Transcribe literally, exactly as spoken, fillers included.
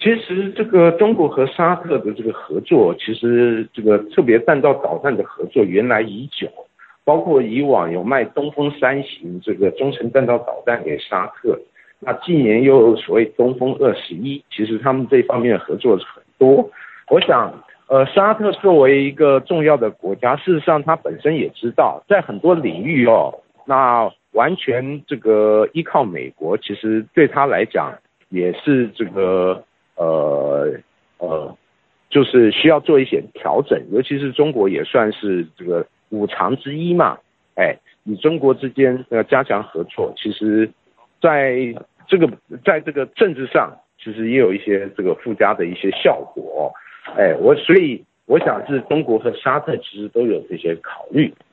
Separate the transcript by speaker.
Speaker 1: 其实这个中国和沙特的这个合作，其实这个特别弹道导弹的合作原来已久，包括以往有卖东风三型这个中程弹道导弹给沙特，那近年又有所谓东风二十一，其实他们这方面的合作是很多。我想，呃，沙特作为一个重要的国家，事实上他本身也知道，在很多领域哦，那完全这个依靠美国，其实对他来讲也是这个。呃呃，就是需要做一些调整，尤其是中国也算是这个五常之一嘛，哎，与中国之间呃加强合作，其实在这个在这个政治上，其实也有一些这个附加的一些效果，哎，我所以我想是中国和沙特其实都有这些考虑。